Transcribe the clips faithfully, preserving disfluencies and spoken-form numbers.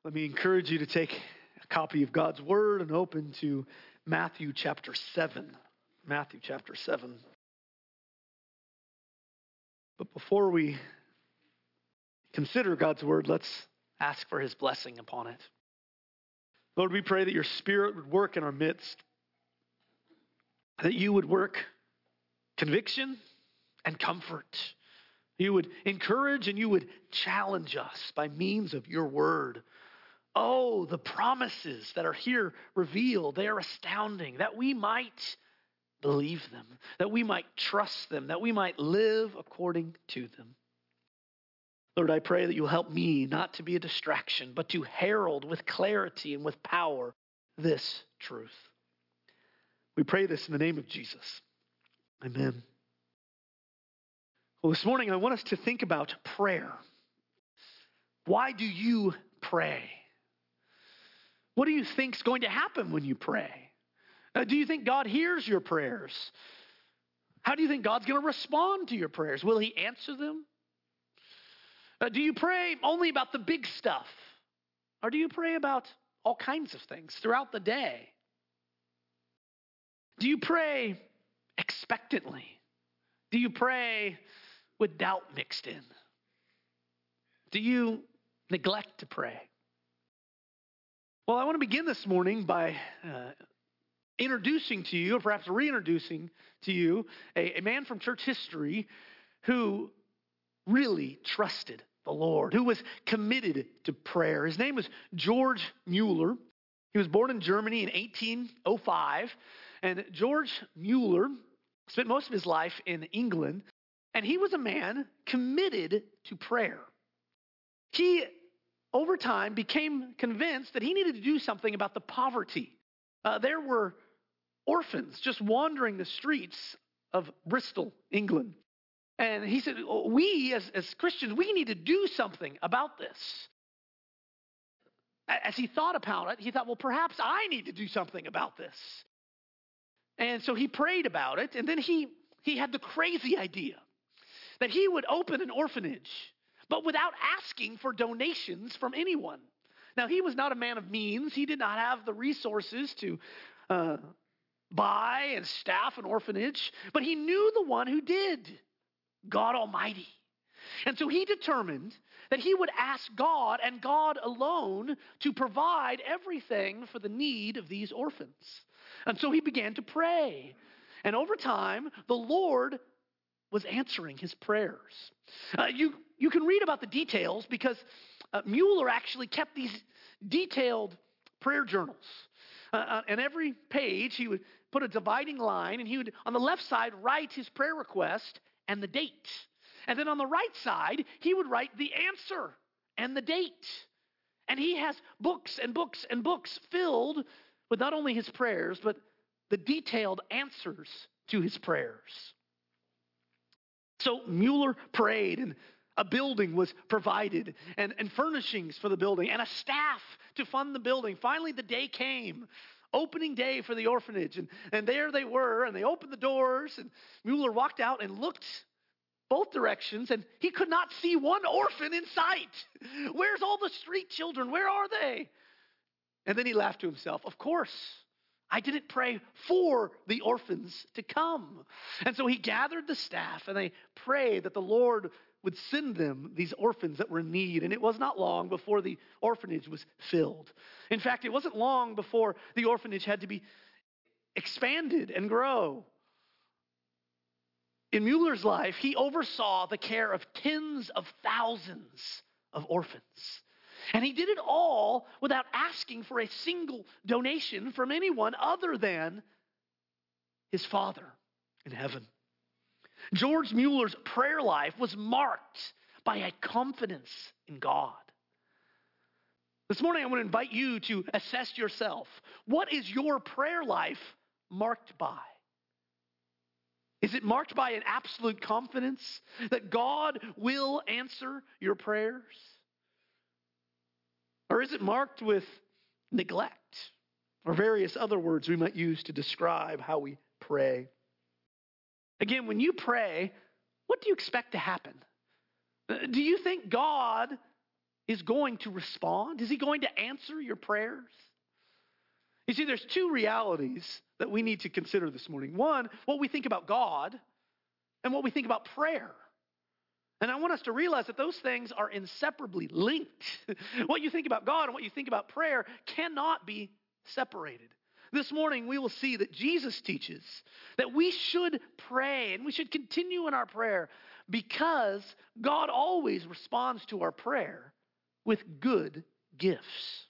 Let me encourage you to take a copy of God's Word and open to Matthew chapter seven. Matthew chapter seven. But before we consider God's Word, let's ask for His blessing upon it. Lord, we pray that your Spirit would work in our midst, that you would work conviction and comfort. You would encourage and you would challenge us by means of your Word. Oh, the promises that are here revealed, they are astounding, that we might believe them, that we might trust them, that we might live according to them. Lord, I pray that you'll help me not to be a distraction, but to herald with clarity and with power this truth. We pray this in the name of Jesus. Amen. Well, this morning I want us to think about prayer. Why do you pray? What do you think is going to happen when you pray? Uh, do you think God hears your prayers? How do you think God's going to respond to your prayers? Will he answer them? Uh, do you pray only about the big stuff? Or do you pray about all kinds of things throughout the day? Do you pray expectantly? Do you pray with doubt mixed in? Do you neglect to pray? Well, I want to begin this morning by uh, introducing to you, or perhaps reintroducing to you, a, a man from church history who really trusted the Lord, who was committed to prayer. His name was George Mueller. He was born in Germany in eighteen oh five, and George Mueller spent most of his life in England, and he was a man committed to prayer. He, over time, became convinced that he needed to do something about the poverty. Uh, there were orphans just wandering the streets of Bristol, England. And he said, we as, as Christians, we need to do something about this. As he thought about it, he thought, well, perhaps I need to do something about this. And so he prayed about it, and then he, he had the crazy idea that he would open an orphanage, but without asking for donations from anyone. Now, he was not a man of means. He did not have the resources to uh, buy and staff an orphanage, but he knew the one who did, God Almighty. And so he determined that he would ask God and God alone to provide everything for the need of these orphans. And so he began to pray. And over time, the Lord was answering his prayers. Uh, you, you can read about the details because uh, Mueller actually kept these detailed prayer journals. Uh, and every page, he would put a dividing line, and he would, on the left side, write his prayer request and the date. And then on the right side, he would write the answer and the date. And he has books and books and books filled with not only his prayers, but the detailed answers to his prayers. So Mueller prayed, and a building was provided, and, and furnishings for the building, and a staff to fund the building. Finally, the day came, opening day for the orphanage, and, and there they were, and they opened the doors, and Mueller walked out and looked both directions, and he could not see one orphan in sight. Where's all the street children? Where are they? And then he laughed to himself. Of course, I didn't pray for the orphans to come. And so he gathered the staff, and they prayed that the Lord would send them these orphans that were in need. And it was not long before the orphanage was filled. In fact, it wasn't long before the orphanage had to be expanded and grow. In Mueller's life, he oversaw the care of tens of thousands of orphans. And he did it all without asking for a single donation from anyone other than his Father in heaven. George Mueller's prayer life was marked by a confidence in God. This morning, I want to invite you to assess yourself. What is your prayer life marked by? Is it marked by an absolute confidence that God will answer your prayers? Or is it marked with neglect or various other words we might use to describe how we pray? Again, when you pray, what do you expect to happen? Do you think God is going to respond? Is he going to answer your prayers? You see, there's two realities that we need to consider this morning. One, what we think about God, and what we think about prayer. And I want us to realize that those things are inseparably linked. What you think about God and what you think about prayer cannot be separated. This morning, we will see that Jesus teaches that we should pray and we should continue in our prayer because God always responds to our prayer with good gifts.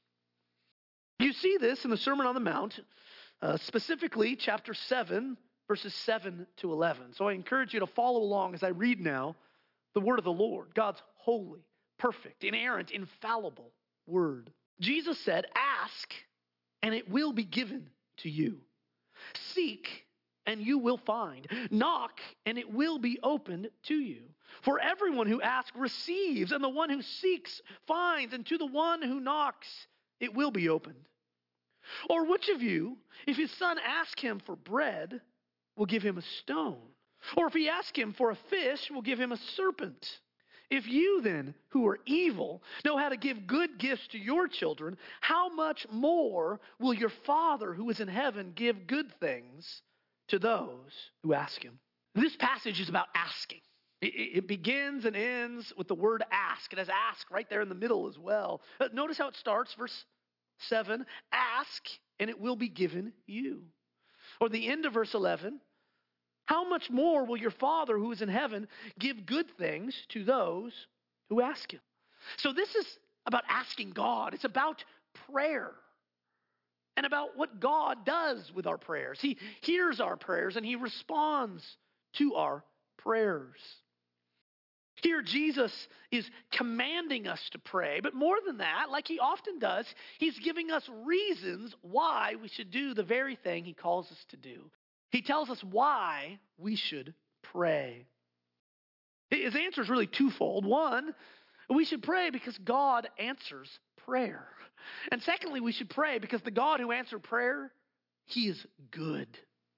You see this in the Sermon on the Mount, uh, specifically chapter seven, verses seven to eleven. So I encourage you to follow along as I read now the word of the Lord, God's holy, perfect, inerrant, infallible word. Jesus said, "Ask, and it will be given to you. Seek, and you will find. Knock, and it will be opened to you. For everyone who asks receives, and the one who seeks finds, and to the one who knocks it will be opened. Or which of you, if his son asks him for bread, will give him a stone? Or if he asks him for a fish, will give him a serpent? If you then, who are evil, know how to give good gifts to your children, how much more will your Father who is in heaven give good things to those who ask him?" This passage is about asking. It, it begins and ends with the word ask. It has ask right there in the middle as well. Uh, Notice how it starts, verse seven, "Ask, and it will be given you." Or the end of verse eleven, "How much more will your Father who is in heaven give good things to those who ask him?" So this is about asking God. It's about prayer and about what God does with our prayers. He hears our prayers and he responds to our prayers. Here, Jesus is commanding us to pray, but more than that, like he often does, he's giving us reasons why we should do the very thing he calls us to do. He tells us why we should pray. His answer is really twofold. One, we should pray because God answers prayer. And secondly, we should pray because the God who answered prayer, he is good.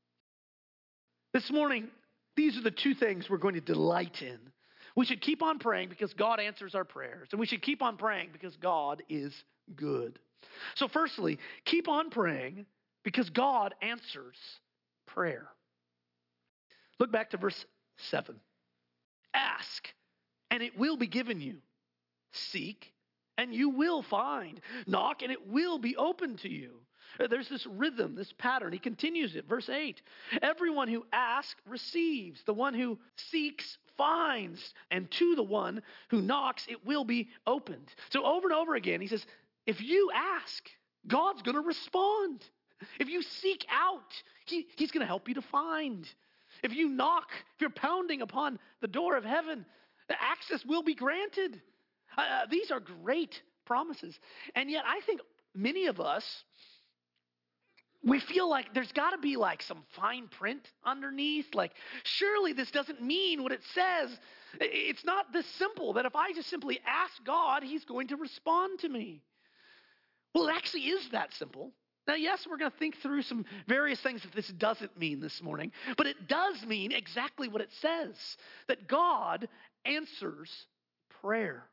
This morning, these are the two things we're going to delight in. We should keep on praying because God answers our prayers. And we should keep on praying because God is good. So firstly, keep on praying because God answers prayer. Look back to verse seven. "Ask, and it will be given you. Seek, and you will find. Knock, and it will be open to you." There's this rhythm, this pattern. He continues it. Verse eight. "Everyone who asks receives. The one who seeks finds. And to the one who knocks it will be opened." So over and over again, he says, if you ask, God's going to respond. If you seek out, he, he's going to help you to find. If you knock, if you're pounding upon the door of heaven, the access will be granted. Uh, these are great promises. And yet I think many of us, we feel like there's got to be like some fine print underneath. Like, surely this doesn't mean what it says. It's not this simple that if I just simply ask God, he's going to respond to me. Well, it actually is that simple. Now, yes, we're going to think through some various things that this doesn't mean this morning, but it does mean exactly what it says, that God answers prayer.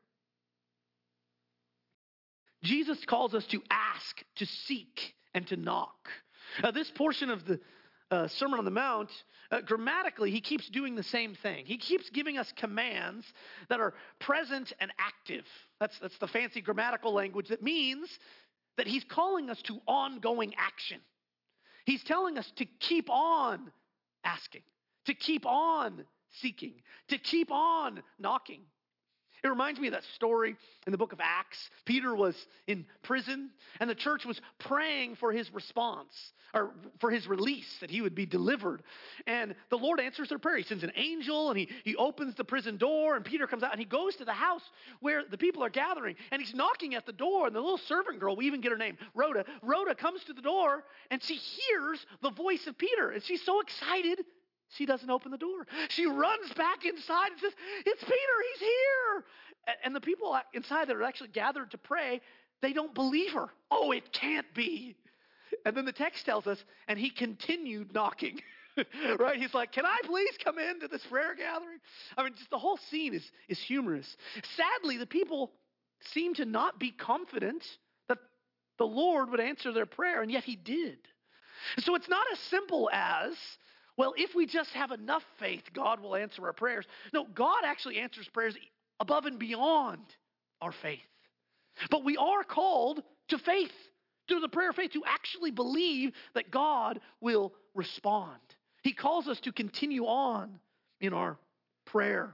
Jesus calls us to ask, to seek, and to knock. Uh, this portion of the uh, Sermon on the Mount, uh, grammatically, he keeps doing the same thing. He keeps giving us commands that are present and active. That's, that's the fancy grammatical language that means that he's calling us to ongoing action. He's telling us to keep on asking, to keep on seeking, to keep on knocking. It reminds me of that story in the book of Acts. Peter was in prison, and the church was praying for his response, or for his release, that he would be delivered. And the Lord answers their prayer. He sends an angel, and he, he opens the prison door, and Peter comes out, and he goes to the house where the people are gathering, and he's knocking at the door, and the little servant girl, we even get her name, Rhoda. Rhoda comes to the door, and she hears the voice of Peter, and she's so excited, she doesn't open the door. She runs back inside and says, "It's Peter, he's here." And the people inside that are actually gathered to pray, they don't believe her. Oh, it can't be. And then the text tells us, and he continued knocking. Right? He's like, "Can I please come into this prayer gathering?" I mean, just the whole scene is, is humorous. Sadly, the people seemed to not be confident that the Lord would answer their prayer, and yet he did. So it's not as simple as, well, if we just have enough faith, God will answer our prayers. No, God actually answers prayers above and beyond our faith. But we are called to faith, through the prayer of faith, to actually believe that God will respond. He calls us to continue on in our prayer.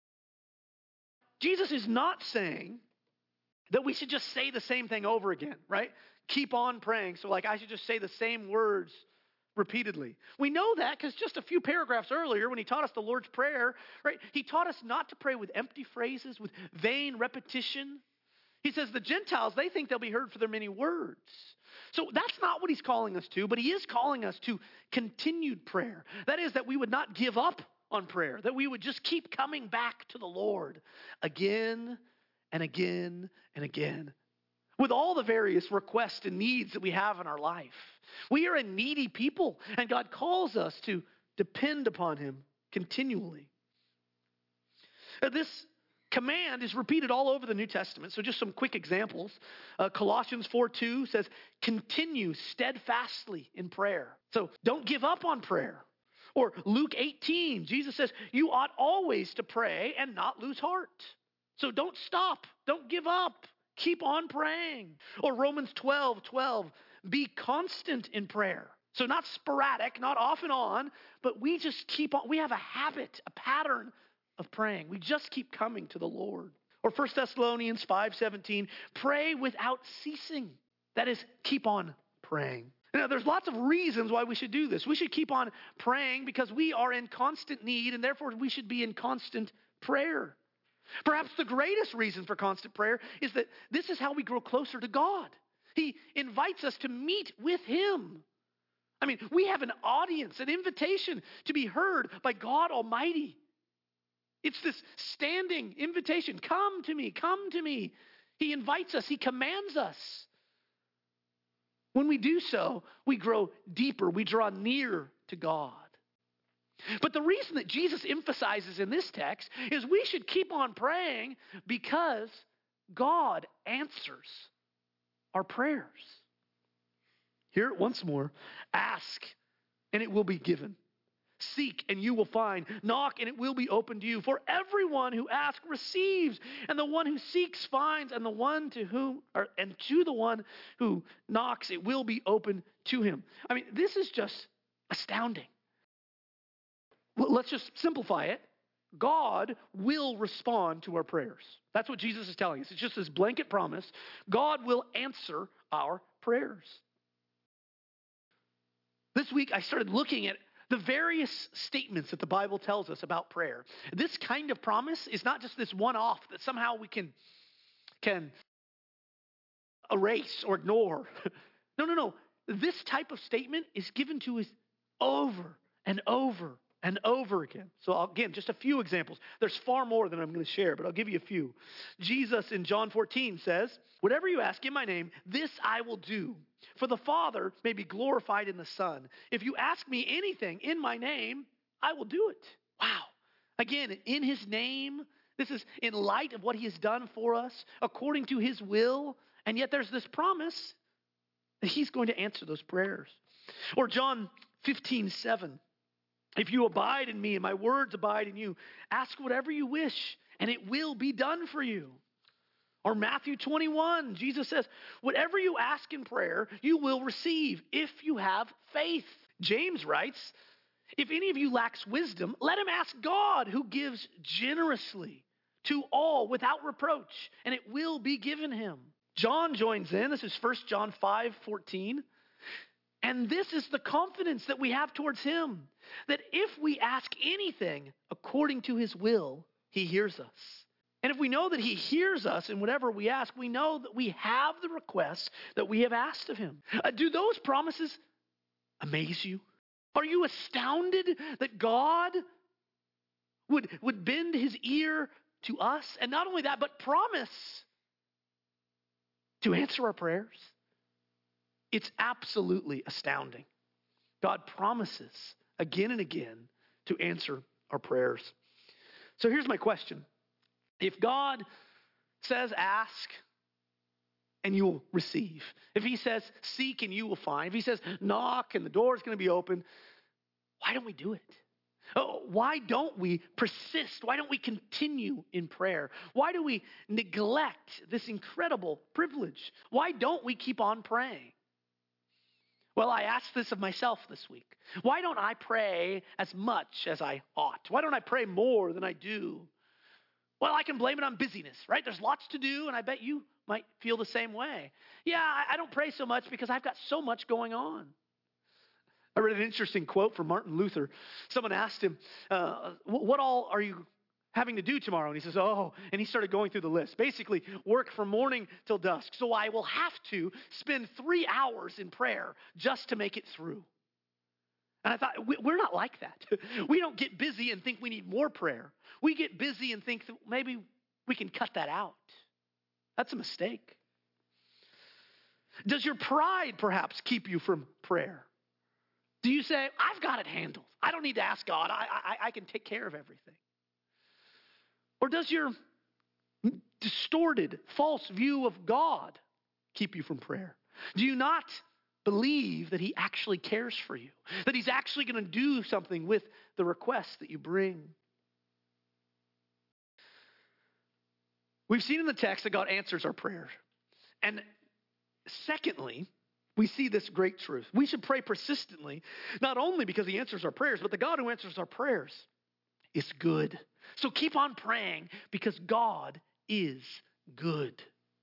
Jesus is not saying that we should just say the same thing over again, right? Keep on praying. So like I should just say the same words repeatedly. We know that because just a few paragraphs earlier when he taught us the Lord's Prayer, right? He taught us not to pray with empty phrases, with vain repetition. He says the Gentiles, they think they'll be heard for their many words. So that's not what he's calling us to, but he is calling us to continued prayer. That is, that we would not give up on prayer, that we would just keep coming back to the Lord again and again and again with all the various requests and needs that we have in our life. We are a needy people, and God calls us to depend upon him continually. Now, this command is repeated all over the New Testament. So just some quick examples. Uh, Colossians four two says, continue steadfastly in prayer. So don't give up on prayer. Or Luke eighteen, Jesus says, you ought always to pray and not lose heart. So don't stop. Don't give up. Keep on praying. Or Romans twelve twelve, be constant in prayer. So not sporadic, not off and on, but we just keep on. We have a habit, a pattern of praying. We just keep coming to the Lord. Or First Thessalonians five seventeen, pray without ceasing. That is, keep on praying. Now, there's lots of reasons why we should do this. We should keep on praying because we are in constant need, and therefore we should be in constant prayer. Perhaps the greatest reason for constant prayer is that this is how we grow closer to God. He invites us to meet with him. I mean, we have an audience, an invitation to be heard by God Almighty. It's this standing invitation. Come to me, come to me. He invites us, he commands us. When we do so, we grow deeper, we draw near to God. But the reason that Jesus emphasizes in this text is we should keep on praying because God answers our prayers. Hear it once more. Ask, and it will be given. Seek, and you will find. Knock, and it will be opened to you. For everyone who asks receives, and the one who seeks finds, and the one to whom, or, and to the one who knocks, it will be opened to him. I mean, this is just astounding. Let's just simplify it. God will respond to our prayers. That's what Jesus is telling us. It's just this blanket promise. God will answer our prayers. This week, I started looking at the various statements that the Bible tells us about prayer. This kind of promise is not just this one-off that somehow we can, can erase or ignore. No, no, no. This type of statement is given to us over and over and over again. So again, just a few examples. There's far more than I'm going to share, but I'll give you a few. Jesus in John fourteen says, whatever you ask in my name, this I will do. For the Father may be glorified in the Son. If you ask me anything in my name, I will do it. Wow. Again, in his name, this is in light of what he has done for us, according to his will. And yet there's this promise that he's going to answer those prayers. Or John fifteen seven. If you abide in me and my words abide in you, ask whatever you wish and it will be done for you. Or Matthew twenty-one, Jesus says, whatever you ask in prayer, you will receive if you have faith. James writes, if any of you lacks wisdom, let him ask God who gives generously to all without reproach, and it will be given him. John joins in. This is First John five fourteen. And this is the confidence that we have towards him, that if we ask anything according to his will, he hears us. And if we know that he hears us in whatever we ask, we know that we have the requests that we have asked of him. Uh, do those promises amaze you? Are you astounded that God would, would bend his ear to us? And not only that, but promise to answer our prayers? It's absolutely astounding. God promises again and again to answer our prayers. So here's my question. If God says ask and you will receive, if he says seek and you will find, if he says knock and the door is going to be open, why don't we do it? Oh, why don't we persist? Why don't we continue in prayer? Why do we neglect this incredible privilege? Why don't we keep on praying? Well, I asked this of myself this week. Why don't I pray as much as I ought? Why don't I pray more than I do? Well, I can blame it on busyness, right? There's lots to do, and I bet you might feel the same way. Yeah, I don't pray so much because I've got so much going on. I read an interesting quote from Martin Luther. Someone asked him, uh, what all are you having to do tomorrow? And he says, oh, and he started going through the list. Basically, work from morning till dusk. So I will have to spend three hours in prayer just to make it through. And I thought, we're not like that. We don't get busy and think we need more prayer. We get busy and think that maybe we can cut that out. That's a mistake. Does your pride perhaps keep you from prayer? Do you say, I've got it handled. I don't need to ask God. I, I, I can take care of everything. Or does your distorted, false view of God keep you from prayer? Do you not believe that he actually cares for you? That he's actually going to do something with the requests that you bring? We've seen in the text that God answers our prayers. And secondly, we see this great truth. We should pray persistently, not only because he answers our prayers, but the God who answers our prayers is good. So keep on praying because God is good.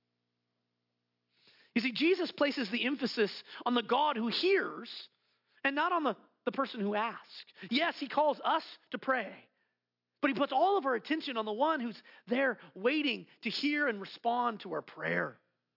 You see, Jesus places the emphasis on the God who hears and not on the, the person who asks. Yes, he calls us to pray, but he puts all of our attention on the one who's there waiting to hear and respond to our prayer.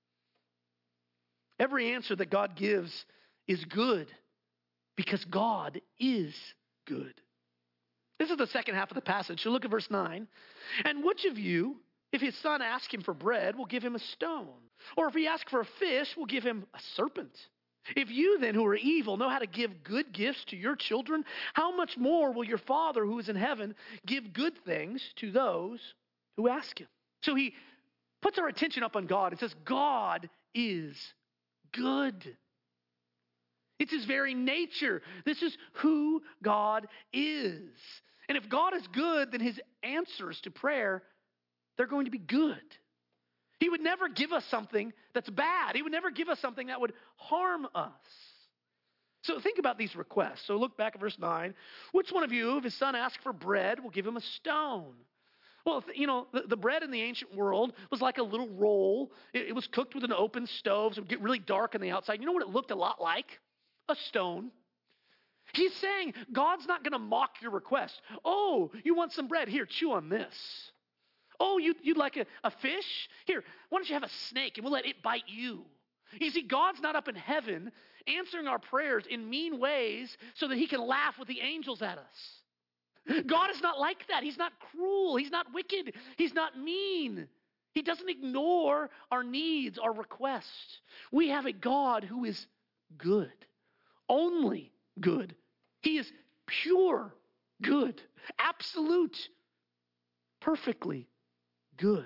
Every answer that God gives is good because God is good. This is the second half of the passage. So look at verse nine. And which of you, if his son asks him for bread, will give him a stone? Or if he asks for a fish, will give him a serpent? If you then, who are evil, know how to give good gifts to your children, how much more will your Father who is in heaven give good things to those who ask him? So he puts our attention up on God and says, God is good. It's his very nature. This is who God is. And if God is good, then his answers to prayer, they're going to be good. He would never give us something that's bad. He would never give us something that would harm us. So think about these requests. So look back at verse nine. Which one of you, if his son asks for bread, will give him a stone? Well, you know, the, the bread in the ancient world was like a little roll. It, it was cooked with an open stove, so it would get really dark on the outside. You know what it looked a lot like? A stone. He's saying God's not going to mock your request. Oh, you want some bread? Here, chew on this. Oh, you, you'd like a, a fish? Here, why don't you have a snake and we'll let it bite you? You see, God's not up in heaven answering our prayers in mean ways so that he can laugh with the angels at us. God is not like that. He's not cruel. He's not wicked. He's not mean. He doesn't ignore our needs, our requests. We have a God who is good, only good. He is pure good, absolute, perfectly good.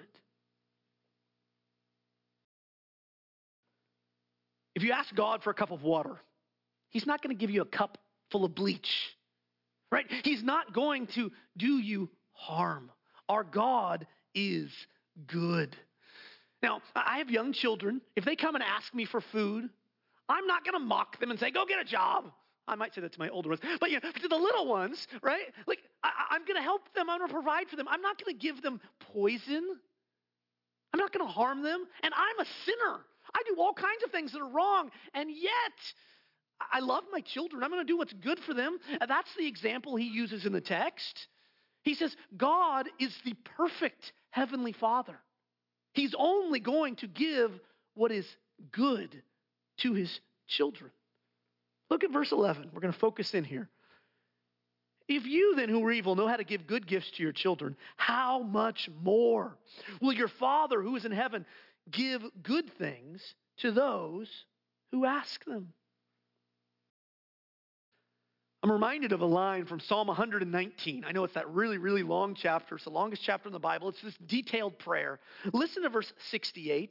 If you ask God for a cup of water, he's not going to give you a cup full of bleach. Right? He's not going to do you harm. Our God is good. Now, I have young children. If they come and ask me for food, I'm not going to mock them and say, go get a job. I might say that to my older ones. But you know, to the little ones, right? Like, I, I'm going to help them. I'm going to provide for them. I'm not going to give them poison. I'm not going to harm them. And I'm a sinner. I do all kinds of things that are wrong. And yet, I love my children. I'm going to do what's good for them. And that's the example he uses in the text. He says, God is the perfect heavenly Father. He's only going to give what is good to his children. Look at verse eleven. We're going to focus in here. If you then who are evil know how to give good gifts to your children, how much more will your Father who is in heaven give good things to those who ask them? I'm reminded of a line from Psalm one nineteen. I know it's that really, really long chapter. It's the longest chapter in the Bible. It's this detailed prayer. Listen to verse sixty-eight.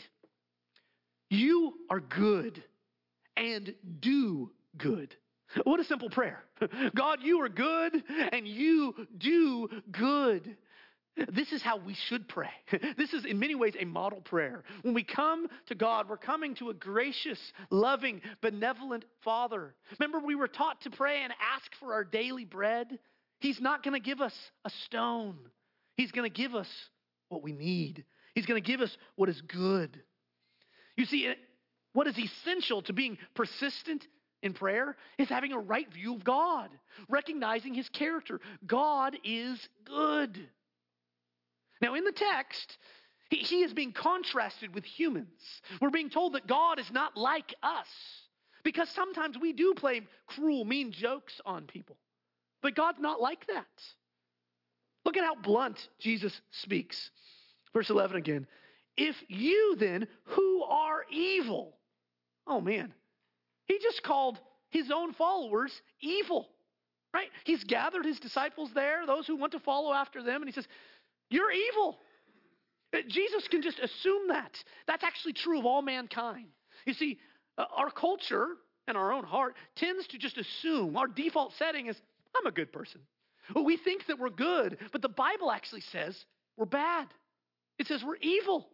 You are good and do good. What a simple prayer. God, you are good and you do good. This is how we should pray. This is in many ways a model prayer. When we come to God, we're coming to a gracious, loving, benevolent Father. Remember, we were taught to pray and ask for our daily bread. He's not going to give us a stone. He's going to give us what we need. He's going to give us what is good. You see, what is essential to being persistent in prayer is having a right view of God, recognizing his character. God is good. Now, in the text, he, he is being contrasted with humans. We're being told that God is not like us because sometimes we do play cruel, mean jokes on people. But God's not like that. Look at how blunt Jesus speaks. Verse eleven again. If you then, who are evil, oh man, he just called his own followers evil, right? He's gathered his disciples there, those who want to follow after them, and he says, you're evil. Jesus can just assume that. That's actually true of all mankind. You see, uh, our culture and our own heart tends to just assume, our default setting is, I'm a good person. Well, we think that we're good, but the Bible actually says we're bad. It says we're evil.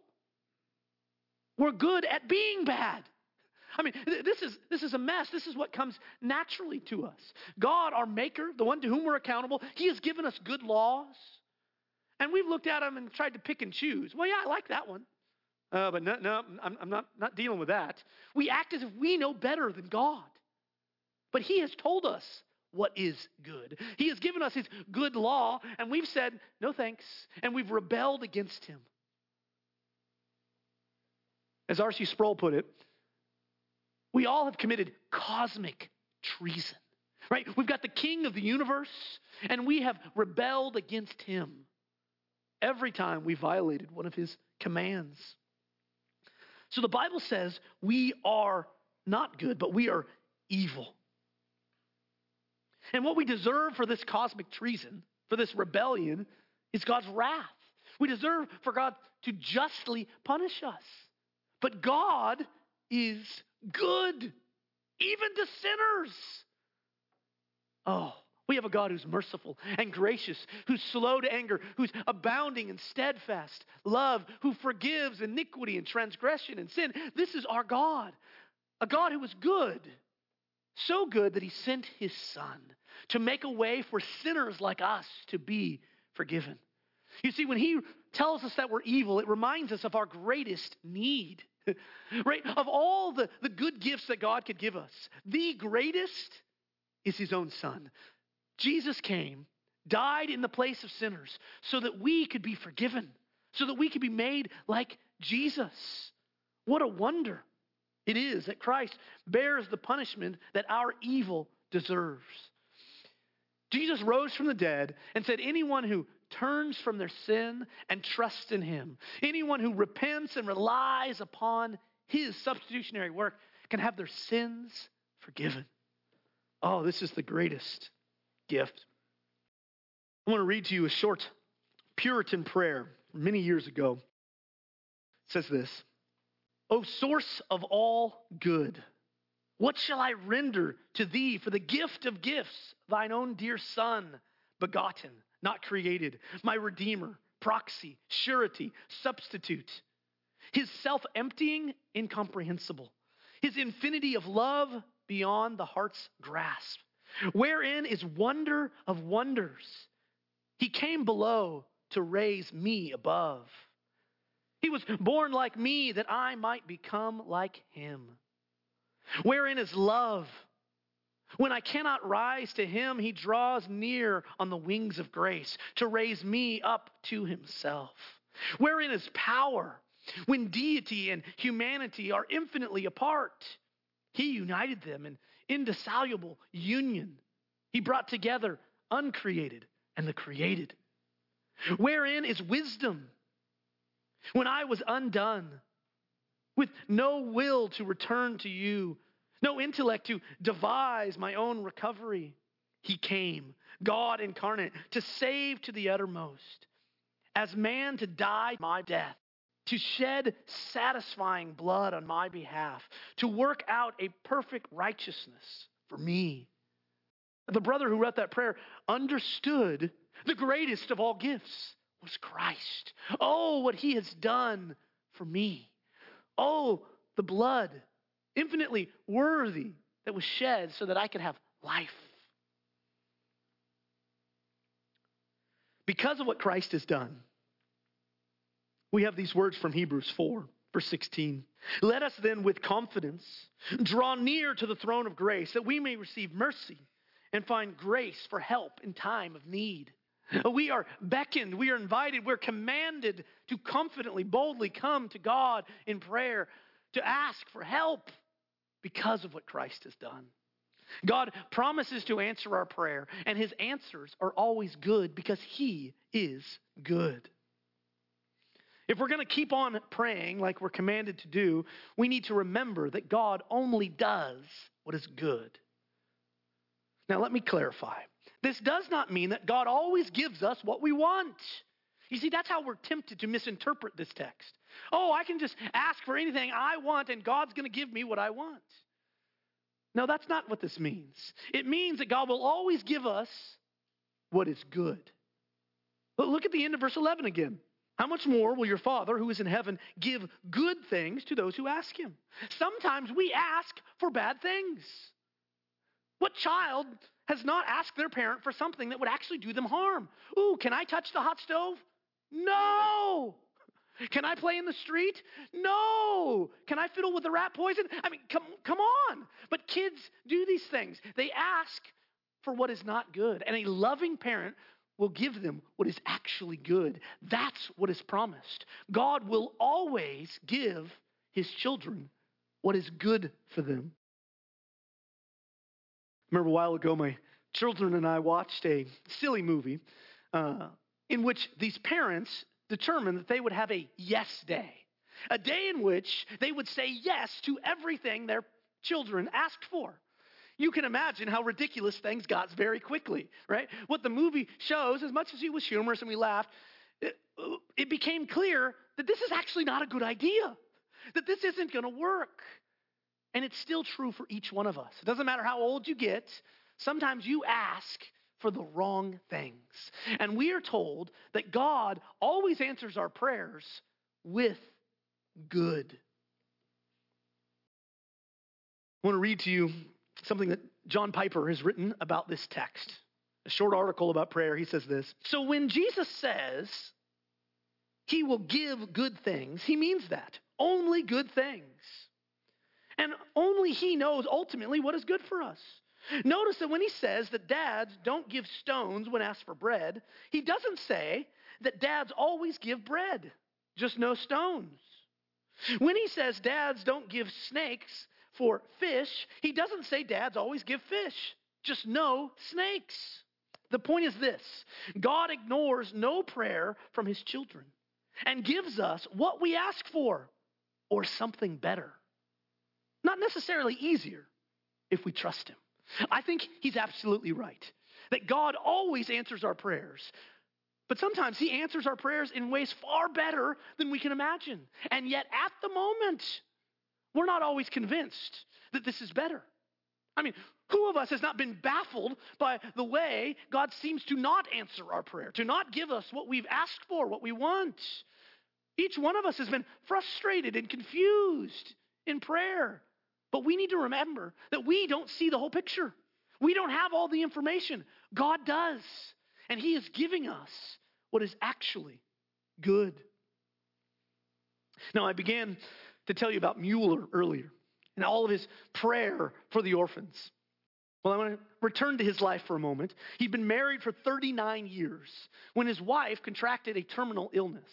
We're good at being bad. I mean, this is, this is a mess. This is what comes naturally to us. God, our maker, the one to whom we're accountable, he has given us good laws. And we've looked at them and tried to pick and choose. Well, yeah, I like that one. Uh, but no, no I'm, I'm not, not dealing with that. We act as if we know better than God. But he has told us what is good. He has given us his good law, and we've said, no thanks. And we've rebelled against him. As R C Sproul put it, we all have committed cosmic treason. Right? We've got the king of the universe, and we have rebelled against him. Every time we violated one of his commands. So the Bible says we are not good, but we are evil. And what we deserve for this cosmic treason, for this rebellion, is God's wrath. We deserve for God to justly punish us. But God is good, even to sinners. Oh. We have a God who's merciful and gracious, who's slow to anger, who's abounding in steadfast love, who forgives iniquity and transgression and sin. This is our God, a God who is good, so good that he sent his Son to make a way for sinners like us to be forgiven. You see, when he tells us that we're evil, it reminds us of our greatest need, right? Of all the, the good gifts that God could give us, the greatest is his own Son. Jesus came, died in the place of sinners so that we could be forgiven, so that we could be made like Jesus. What a wonder it is that Christ bears the punishment that our evil deserves. Jesus rose from the dead and said, anyone who turns from their sin and trusts in him, anyone who repents and relies upon his substitutionary work can have their sins forgiven. Oh, this is the greatest gift. I want to read to you a short Puritan prayer many years ago. It says this, O source of all good, what shall I render to thee for the gift of gifts, thine own dear Son, begotten, not created, my Redeemer, proxy, surety, substitute, his self-emptying, incomprehensible, his infinity of love beyond the heart's grasp, wherein is wonder of wonders. He came below to raise me above. He was born like me that I might become like him. Wherein is love? When I cannot rise to him, he draws near on the wings of grace to raise me up to himself. Wherein is power? When deity and humanity are infinitely apart, he united them in indissoluble union. He brought together uncreated and the created. Wherein is wisdom? When I was undone, with no will to return to you, no intellect to devise my own recovery, He came, God incarnate, to save to the uttermost, as man to die my death, to shed satisfying blood on my behalf, to work out a perfect righteousness for me. The brother who wrote that prayer understood the greatest of all gifts was Christ. Oh, what he has done for me. Oh, the blood, infinitely worthy, that was shed so that I could have life. Because of what Christ has done, we have these words from Hebrews four, verse sixteen. Let us then with confidence draw near to the throne of grace, that we may receive mercy and find grace for help in time of need. We are beckoned, we are invited, we're commanded to confidently, boldly come to God in prayer, to ask for help because of what Christ has done. God promises to answer our prayer, and his answers are always good because he is good. If we're going to keep on praying like we're commanded to do, we need to remember that God only does what is good. Now, let me clarify. This does not mean that God always gives us what we want. You see, that's how we're tempted to misinterpret this text. Oh, I can just ask for anything I want, and God's going to give me what I want. No, that's not what this means. It means that God will always give us what is good. But look at the end of verse eleven again. How much more will your Father who is in heaven give good things to those who ask him? Sometimes we ask for bad things. What child has not asked their parent for something that would actually do them harm? Ooh, can I touch the hot stove? No. Can I play in the street? No. Can I fiddle with the rat poison? I mean, come, come on. But kids do these things. They ask for what is not good. And a loving parent will give them what is actually good. That's what is promised. God will always give his children what is good for them. I remember a while ago, my children and I watched a silly movie uh, in which these parents determined that they would have a yes day, a day in which they would say yes to everything their children asked for. You can imagine how ridiculous things got very quickly, right? What the movie shows, as much as it was humorous and we laughed, it, it became clear that this is actually not a good idea, that this isn't going to work. And it's still true for each one of us. It doesn't matter how old you get. Sometimes you ask for the wrong things. And we are told that God always answers our prayers with good. I want to read to you something that John Piper has written about this text. A short article about prayer. He says this. So when Jesus says he will give good things, he means that. Only good things. And only he knows ultimately what is good for us. Notice that when he says that dads don't give stones when asked for bread, he doesn't say that dads always give bread, just no stones. When he says dads don't give snakes for fish, he doesn't say dads always give fish, just no snakes. The point is this: God ignores no prayer from his children and gives us what we ask for or something better. Not necessarily easier if we trust him. I think he's absolutely right that God always answers our prayers, but sometimes he answers our prayers in ways far better than we can imagine. And yet at the moment, we're not always convinced that this is better. I mean, who of us has not been baffled by the way God seems to not answer our prayer, to not give us what we've asked for, what we want? Each one of us has been frustrated and confused in prayer. But we need to remember that we don't see the whole picture. We don't have all the information. God does. And he is giving us what is actually good. Now, I began to tell you about Mueller earlier and all of his prayer for the orphans. Well, I want to return to his life for a moment. He'd been married for thirty-nine years when his wife contracted a terminal illness.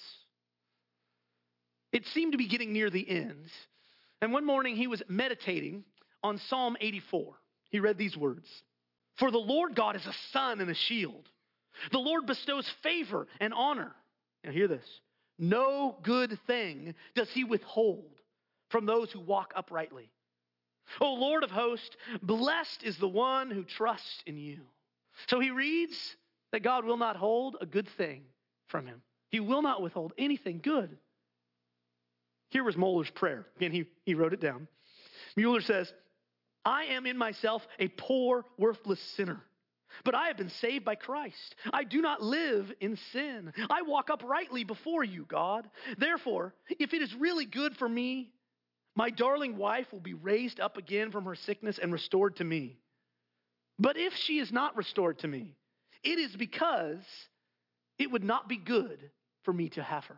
It seemed to be getting near the end. And one morning he was meditating on Psalm eighty-four. He read these words. For the Lord God is a sun and a shield. The Lord bestows favor and honor. Now hear this. No good thing does he withhold from those who walk uprightly. O Lord of hosts, blessed is the one who trusts in you. So he reads that God will not hold a good thing from him. He will not withhold anything good. Here was Mueller's prayer. Again, he, he wrote it down. Mueller says, I am in myself a poor, worthless sinner, but I have been saved by Christ. I do not live in sin. I walk uprightly before you, God. Therefore, if it is really good for me, my darling wife will be raised up again from her sickness and restored to me. But if she is not restored to me, it is because it would not be good for me to have her.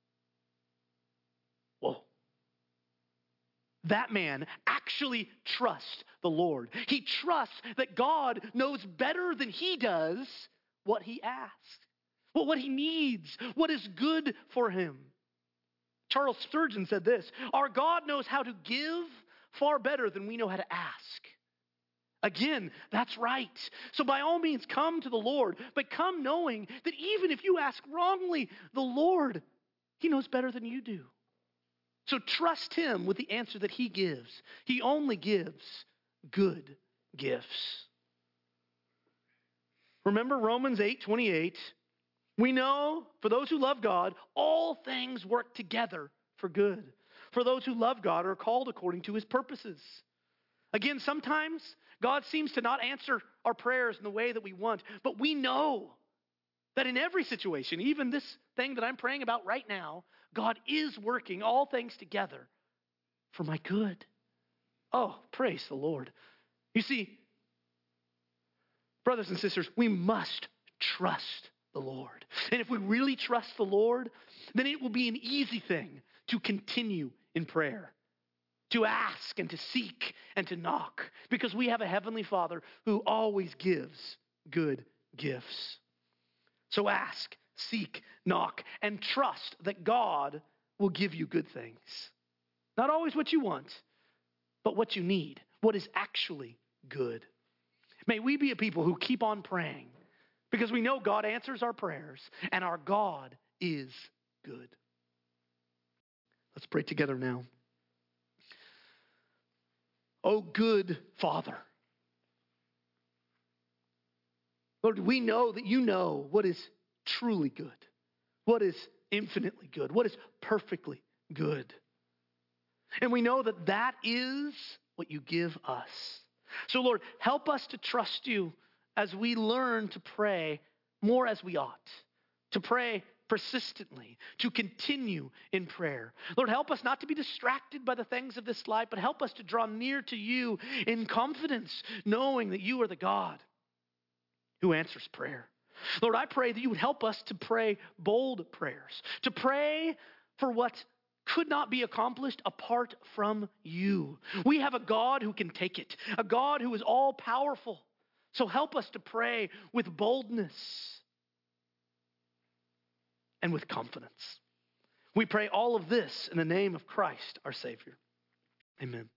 Whoa. That man actually trusts the Lord. He trusts that God knows better than he does what he asks, well, what he needs, what is good for him. Charles Spurgeon said this, our God knows how to give far better than we know how to ask. Again, that's right. So by all means, come to the Lord, but come knowing that even if you ask wrongly, the Lord, he knows better than you do. So trust him with the answer that he gives. He only gives good gifts. Remember Romans eight twenty-eight. We know for those who love God, all things work together for good. For those who love God are called according to his purposes. Again, sometimes God seems to not answer our prayers in the way that we want, but we know that in every situation, even this thing that I'm praying about right now, God is working all things together for my good. Oh, praise the Lord. You see, brothers and sisters, we must trust the Lord. And if we really trust the Lord, then it will be an easy thing to continue in prayer, to ask and to seek and to knock, because we have a heavenly Father who always gives good gifts. So ask, seek, knock, and trust that God will give you good things. Not always what you want, but what you need, what is actually good. May we be a people who keep on praying because we know God answers our prayers and our God is good. Let's pray together now. Oh, good Father. Lord, we know that you know what is truly good, what is infinitely good, what is perfectly good. And we know that that is what you give us. So Lord, help us to trust you as we learn to pray more as we ought, to pray persistently, to continue in prayer. Lord, help us not to be distracted by the things of this life, but help us to draw near to you in confidence, knowing that you are the God who answers prayer. Lord, I pray that you would help us to pray bold prayers, to pray for what could not be accomplished apart from you. We have a God who can take it, a God who is all powerful. So help us to pray with boldness and with confidence. We pray all of this in the name of Christ, our Savior. Amen.